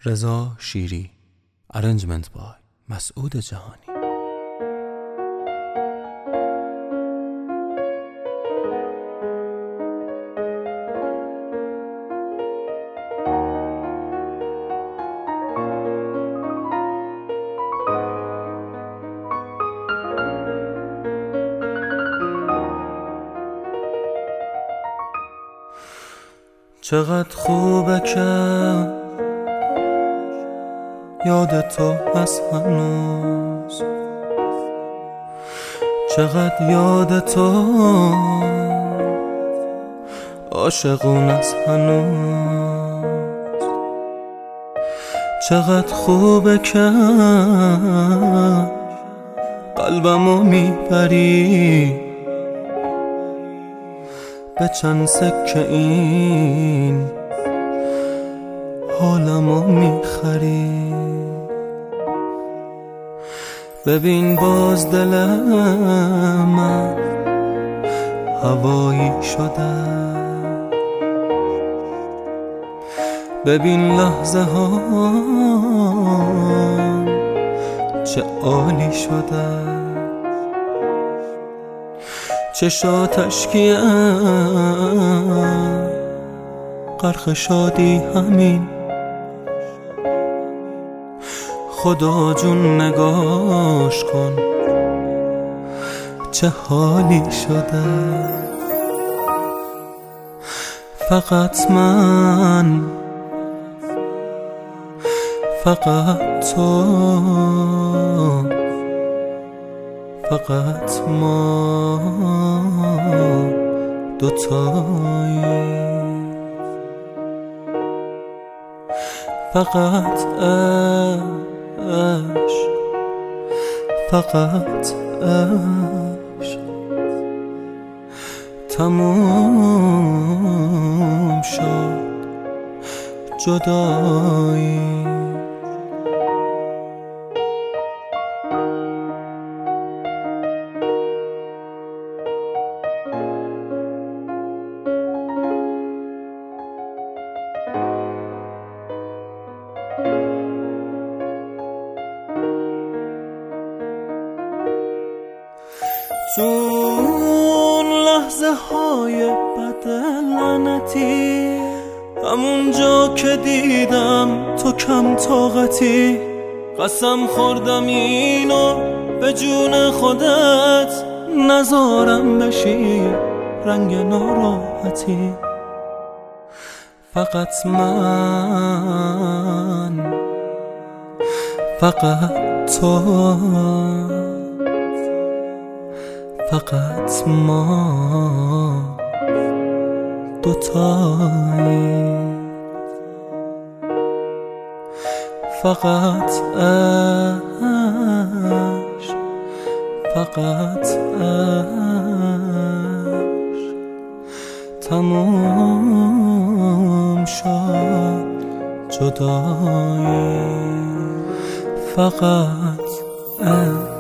رضا شیری. Arrangement by مسعود جهانی. چقدر خوبه که یاد تو هست هنوز، چقدر یاد تو عاشقون است هنوز، چقدر خوبه که قلبمو میبری به چند سکه این حالمو میخری. ببین باز دل من هوایی شده، ببین لحظه ها چه عالی شده، چشاتش کیه غرق شادی همین، خدا جون نگاش کن چه حالی شده. فقط من، فقط تو، فقط ما دوتایی، فقط عشق، فقط عشق، تموم شد جدایی. تو اون لحظه های بد لعنتی، همون جا که دیدم تو کم طاقتی، قسم خوردم اینو به جون خودت نذارم بشی رنگ ناراحتی. فقط من، فقط تو، فقط ما دوتایی، فقط عشق، فقط عشق، تموم شد جدایی. فقط عشق.